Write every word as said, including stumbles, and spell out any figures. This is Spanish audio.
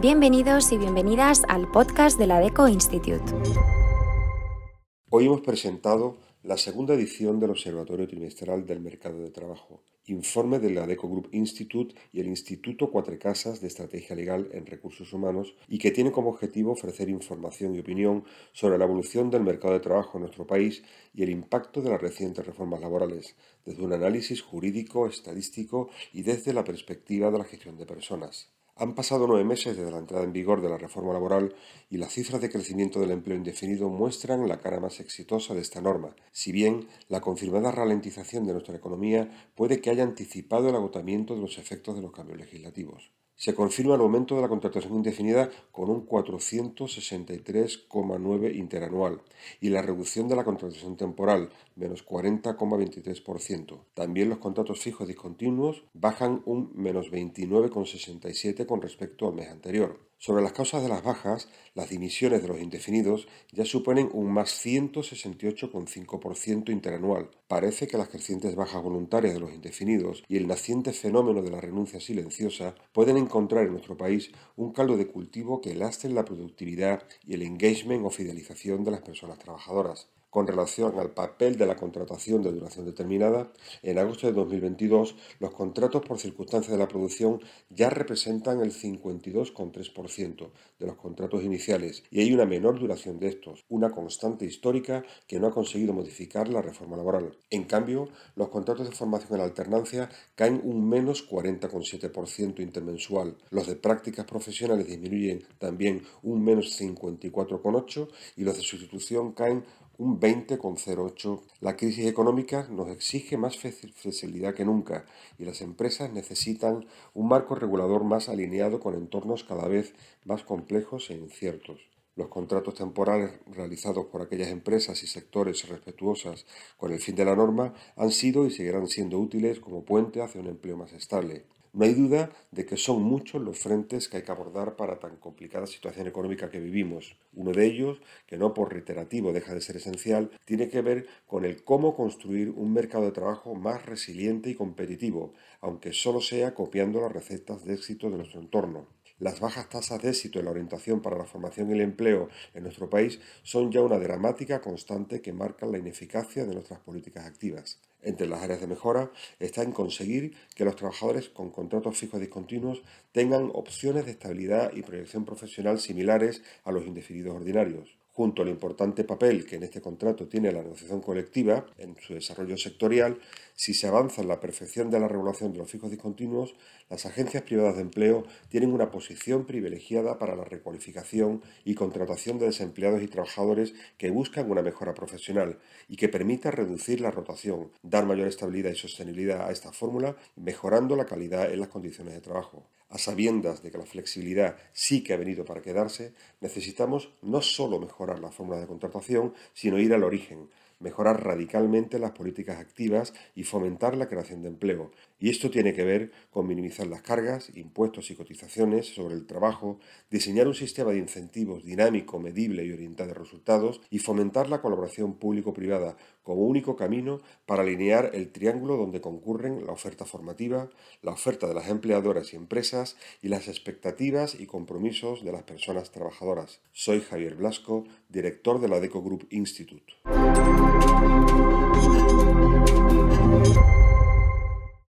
Bienvenidos y bienvenidas al podcast de la Adecco Institute. Hoy hemos presentado la segunda edición del Observatorio Trimestral del Mercado de Trabajo, informe del Adecco Group Institute y el Instituto Cuatro Casas de Estrategia Legal en Recursos Humanos, y que tiene como objetivo ofrecer información y opinión sobre la evolución del mercado de trabajo en nuestro país y el impacto de las recientes reformas laborales, desde un análisis jurídico, estadístico y desde la perspectiva de la gestión de personas. Han pasado nueve meses desde la entrada en vigor de la reforma laboral y las cifras de crecimiento del empleo indefinido muestran la cara más exitosa de esta norma, si bien la confirmada ralentización de nuestra economía puede que haya anticipado el agotamiento de los efectos de los cambios legislativos. Se confirma el aumento de la contratación indefinida con un cuatrocientos sesenta y tres coma nueve interanual y la reducción de la contratación temporal, menos cuarenta coma veintitrés por ciento. También los contratos fijos discontinuos bajan un menos veintinueve coma sesenta y siete por ciento con respecto al mes anterior. Sobre las causas de las bajas, las dimisiones de los indefinidos ya suponen un más ciento sesenta y ocho coma cinco por ciento interanual. Parece que las crecientes bajas voluntarias de los indefinidos y el naciente fenómeno de la renuncia silenciosa pueden encontrar en nuestro país un caldo de cultivo que lastre la productividad y el engagement o fidelización de las personas trabajadoras. Con relación al papel de la contratación de duración determinada, en agosto de dos mil veintidós los contratos por circunstancias de la producción ya representan el cincuenta y dos coma tres por ciento de los contratos iniciales y hay una menor duración de estos, una constante histórica que no ha conseguido modificar la reforma laboral. En cambio, los contratos de formación en alternancia caen un menos cuarenta coma siete por ciento intermensual, los de prácticas profesionales disminuyen también un menos cincuenta y cuatro coma ocho por ciento y los de sustitución caen un veinte coma cero ocho por ciento. La crisis económica nos exige más flexibilidad que nunca y las empresas necesitan un marco regulador más alineado con entornos cada vez más complejos e inciertos. Los contratos temporales realizados por aquellas empresas y sectores respetuosas con el fin de la norma han sido y seguirán siendo útiles como puente hacia un empleo más estable. No hay duda de que son muchos los frentes que hay que abordar para tan complicada situación económica que vivimos. Uno de ellos, que no por reiterativo deja de ser esencial, tiene que ver con el cómo construir un mercado de trabajo más resiliente y competitivo, aunque solo sea copiando las recetas de éxito de nuestro entorno. Las bajas tasas de éxito en la orientación para la formación y el empleo en nuestro país son ya una dramática constante que marca la ineficacia de nuestras políticas activas. Entre las áreas de mejora está en conseguir que los trabajadores con contratos fijos discontinuos tengan opciones de estabilidad y proyección profesional similares a los indefinidos ordinarios. Junto al importante papel que en este contrato tiene la negociación colectiva en su desarrollo sectorial, si se avanza en la perfección de la regulación de los fijos discontinuos, las agencias privadas de empleo tienen una posición privilegiada para la recualificación y contratación de desempleados y trabajadores que buscan una mejora profesional y que permita reducir la rotación, dar mayor estabilidad y sostenibilidad a esta fórmula, mejorando la calidad en las condiciones de trabajo. A sabiendas de que la flexibilidad sí que ha venido para quedarse, necesitamos no solo mejorar la fórmula de contratación, sino ir al origen, mejorar radicalmente las políticas activas y fomentar la creación de empleo. Y esto tiene que ver con minimizar las cargas, impuestos y cotizaciones sobre el trabajo, diseñar un sistema de incentivos dinámico, medible y orientado a resultados y fomentar la colaboración público-privada como único camino para alinear el triángulo donde concurren la oferta formativa, la oferta de las empleadoras y empresas y las expectativas y compromisos de las personas trabajadoras. Soy Javier Blasco, director de la Adecco Group Institute.